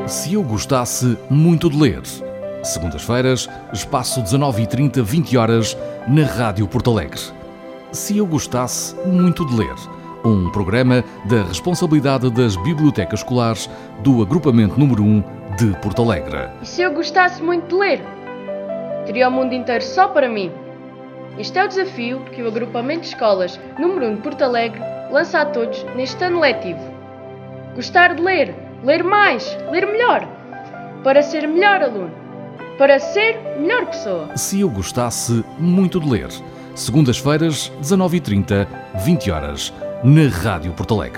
Se eu gostasse muito de ler. Segundas-feiras, espaço 19h30, 20 horas, na Rádio Porto Alegre. Se eu gostasse muito de ler. Um programa da responsabilidade das bibliotecas escolares do agrupamento número 1 de Porto Alegre. E se eu gostasse muito de ler? Teria o mundo inteiro só para mim. Este é o desafio que o agrupamento de escolas número 1 de Porto Alegre lança a todos neste ano letivo. Gostar de ler, ler mais, ler melhor, para ser melhor aluno, para ser melhor pessoa. Se eu gostasse muito de ler. Segundas-feiras, 19h30, 20 horas, na Rádio Porto Alegre.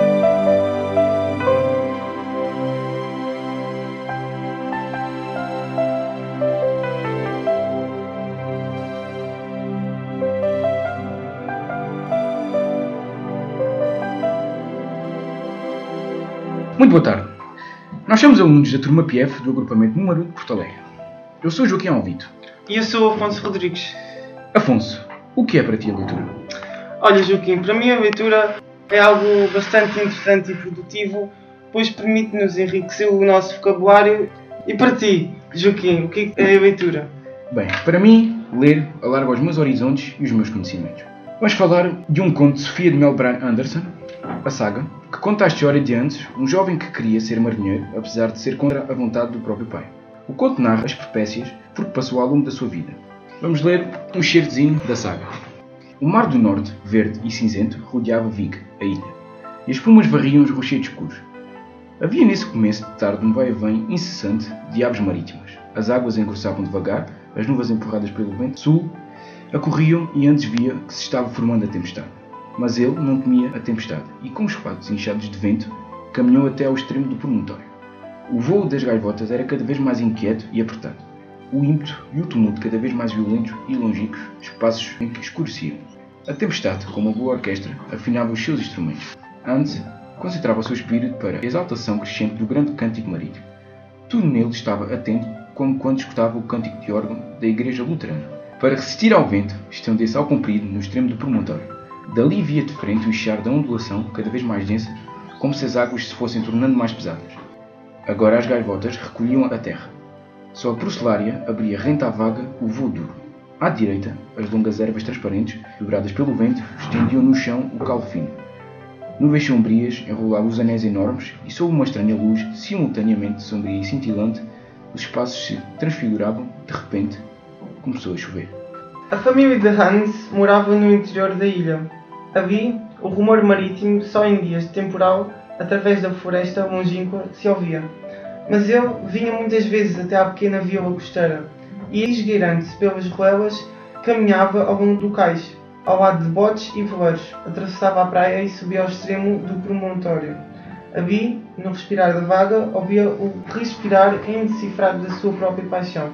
Muito boa tarde. Nós somos alunos da turma PF do agrupamento número 1 de Porto Alegre. Eu sou Joaquim Alvito. E eu sou Afonso Rodrigues. Afonso, o que é para ti a leitura? Olha, Joaquim, para mim a leitura é algo bastante interessante e produtivo, pois permite-nos enriquecer o nosso vocabulário. E para ti, Joaquim, o que é a leitura? Bem, para mim, ler alarga os meus horizontes e os meus conhecimentos. Vamos falar de um conto de Sofia de Melbrand Anderson, A Saga, que conta a história de Hans, um jovem que queria ser marinheiro, apesar de ser contra a vontade do próprio pai. O conto narra as peripécias por que passou ao longo da sua vida. Vamos ler um excertozinho da saga. O mar do norte, verde e cinzento, rodeava Vig, a ilha, e as espumas varriam os rochedos escuros. Havia nesse começo de tarde um vai-e-vem incessante de aves marítimas. As águas engrossavam devagar, as nuvens empurradas pelo vento sul acorriam e antes via que se estava formando a tempestade. Mas ele não temia a tempestade e, com os fatos inchados de vento, caminhou até ao extremo do promontório. O vôo das gaivotas era cada vez mais inquieto e apertado. O ímpeto e o tumulto cada vez mais violentos e longínquos, espaços em que escureciam. A tempestade, com uma boa orquestra, afinava os seus instrumentos. Hans concentrava o seu espírito para a exaltação crescente do grande cântico marítimo. Tudo nele estava atento como quando escutava o cântico de órgão da igreja luterana. Para resistir ao vento, estendeu-se ao comprido no extremo do promontório. Dali via de frente o chiar da ondulação cada vez mais densa, como se as águas se fossem tornando mais pesadas. Agora as gaivotas recolhiam a terra. Só a procelária abria rente à vaga o voo duro. À direita, as longas ervas transparentes, dobradas pelo vento, estendiam no chão o calo fino. Nuvens sombrias enrolavam os anéis enormes e, sob uma estranha luz, simultaneamente sombria e cintilante, os espaços se transfiguravam. De repente, começou a chover. A família de Hans morava no interior da ilha. Ali, o rumor marítimo só em dias de temporal, através da floresta longínqua, se ouvia. Mas ele vinha muitas vezes até à pequena vila costeira e, esgueirando-se pelas ruelas, caminhava ao longo do cais, ao lado de botes e veleiros, atravessava a praia e subia ao extremo do promontório. Ali, no respirar da vaga, ouvia o respirar indecifrado da sua própria paixão.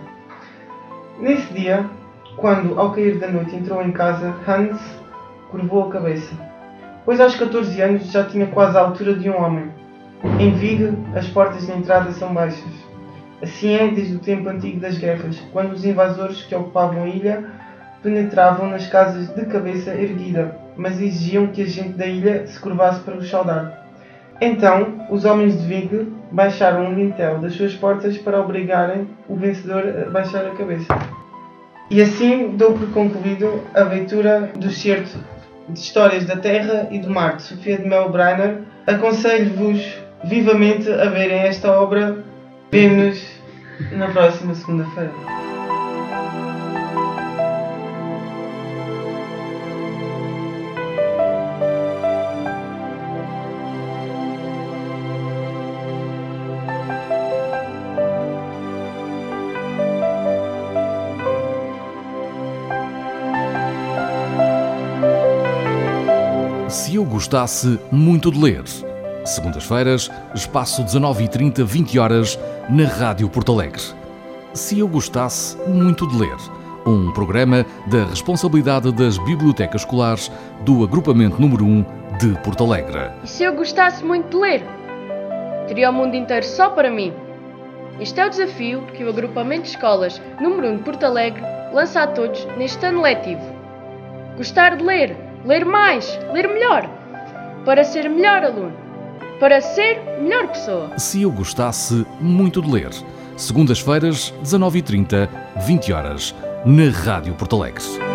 Nesse dia, quando, ao cair da noite, entrou em casa, Hans curvou a cabeça, pois aos 14 anos já tinha quase a altura de um homem. Em Vig, as portas de entrada são baixas. Assim é desde o tempo antigo das guerras, quando os invasores que ocupavam a ilha penetravam nas casas de cabeça erguida, mas exigiam que a gente da ilha se curvasse para os saudar. Então, os homens de Vig baixaram o lintel das suas portas para obrigarem o vencedor a baixar a cabeça. E assim dou por concluído a leitura do excerto de Histórias da Terra e do Mar, de Sofia de Melbrand. Aconselho-vos vivamente a verem esta obra. Vemo-nos na próxima segunda-feira. Se eu gostasse muito de ler. Segundas-feiras, espaço 19h30, 20 horas, na Rádio Porto Alegre. Se eu gostasse muito de ler. Um programa da responsabilidade das bibliotecas escolares do agrupamento número 1 de Porto Alegre. E se eu gostasse muito de ler? Teria o mundo inteiro só para mim. Este é o desafio que o agrupamento de escolas número 1 de Porto Alegre lança a todos neste ano letivo. Gostar de ler, ler mais, ler melhor, para ser melhor aluno, para ser melhor pessoa. Se eu gostasse muito de ler. Segundas-feiras, 19h30, 20h, na Rádio Porto Alegre.